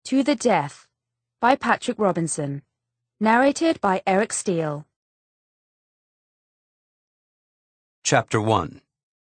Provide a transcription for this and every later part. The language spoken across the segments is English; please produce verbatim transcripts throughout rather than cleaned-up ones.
To the Death by Patrick Robinson. Narrated by Eric Steele. Chapter one.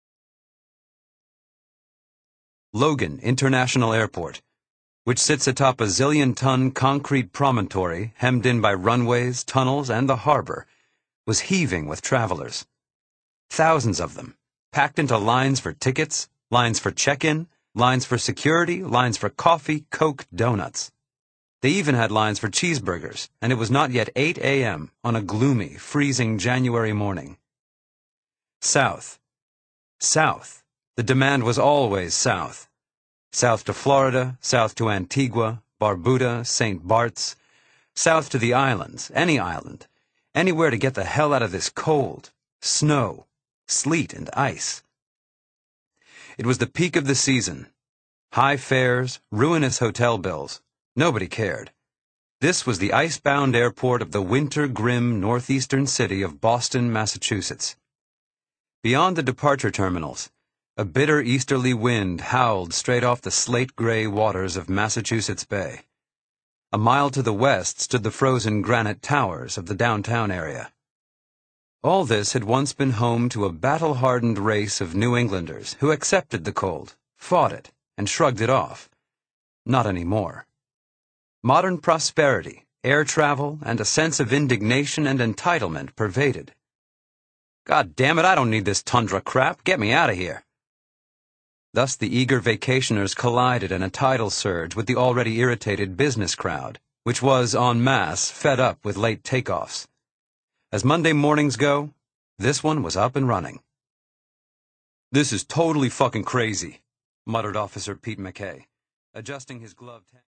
Logan International Airport, which sits atop a zillion-ton concrete promontory hemmed in by runways, tunnels, and the harbor, was heaving with travelers. Thousands of them, packed into lines for tickets, lines for check-in, lines for security, lines for coffee, Coke, donuts. They even had lines for cheeseburgers, and it was not yet eight a m on a gloomy, freezing January morning. South. South. The demand was always south. South to Florida, south to Antigua, Barbuda, Saint Bart's, south to the islands, any island, anywhere to get the hell out of this cold, snow, sleet, and ice. It was the peak of the season. High fares, ruinous hotel bills. Nobody cared. This was the icebound airport of the winter-grim northeastern city of Boston, Massachusetts. Beyond the departure terminals, a bitter easterly wind howled straight off the slate-gray waters of Massachusetts Bay. A mile to the west stood the frozen granite towers of the downtown area. All this had once been home to a battle-hardened race of New Englanders who accepted the cold, fought it, and shrugged it off. Not anymore. Modern prosperity, air travel, and a sense of indignation and entitlement pervaded. God damn it, I don't need this tundra crap. Get me out of here. Thus the eager vacationers collided in a tidal surge with the already irritated business crowd, which was, en masse, fed up with late takeoffs. As Monday mornings go, this one was up and running. "This is totally fucking crazy," muttered Officer Pete McKay, adjusting his gloved hand.